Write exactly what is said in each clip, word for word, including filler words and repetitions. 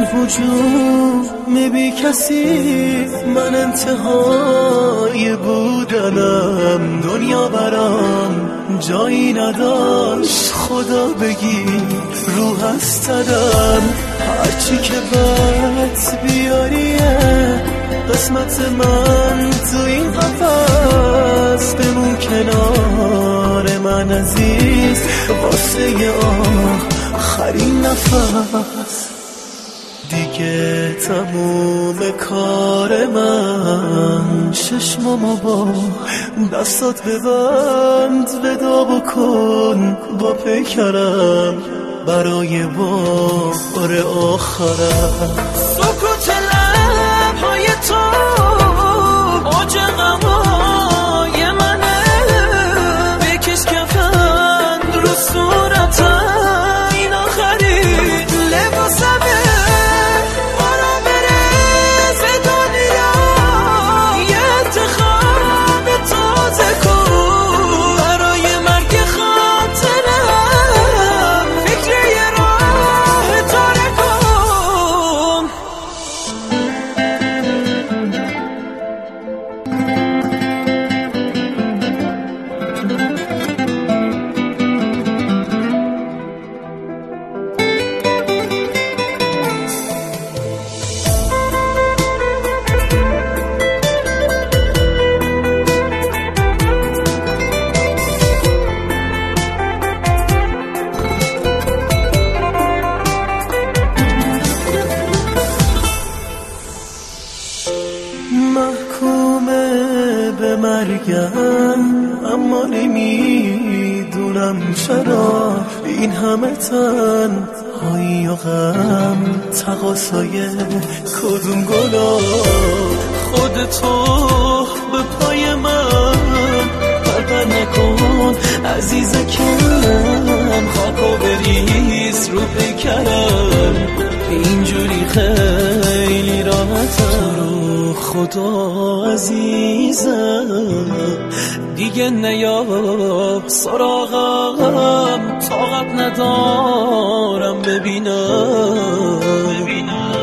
این هجوم بی کسی من انتهای بودنم. دنیا برام جایی نداشت، خدا بگیر رو هستدم. هرچی که بد بیاریه قسمت من تو این قفس. بمون کنار من عزیز واسه آخرین نفس. دیگه تموم کار من، چشمامو با دستات ببند، ودا بکن با پیکرم برای بار آخرم. سکوت لبهای تو اوج غمای منه، بکش کفن رو صورتم این آخرین لباسمه. برا برز دنیا یه انتخاب تازه کن، برای مرگ خاطرم فکر یه راه تاره کن. محکومه به مرگم اما نمیدونم چرا این همه تنهایی و غم. تقاصای کدوم گلا خودتو به پای من بربر نکن عزیزکم. خاکو بریز رو پیکرم اینجوری خیلی راحتم. خدا عزیزم دیگه نیا سراغم، طاقت ندارم ببینم.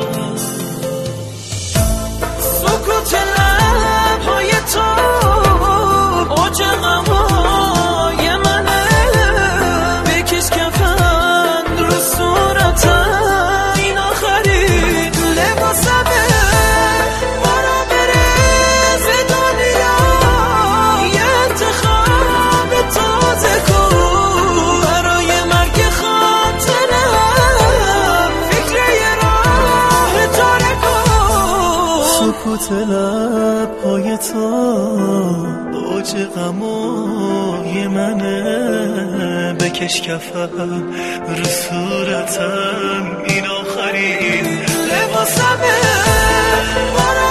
سکوت لبهای تو اوج غمای منه، بکش کفن رو صورتم این آخرین لباسمه. سکوت لبهای تو اوج غمای منه، بکش کفن رو صورتم این آخرین لباسمه.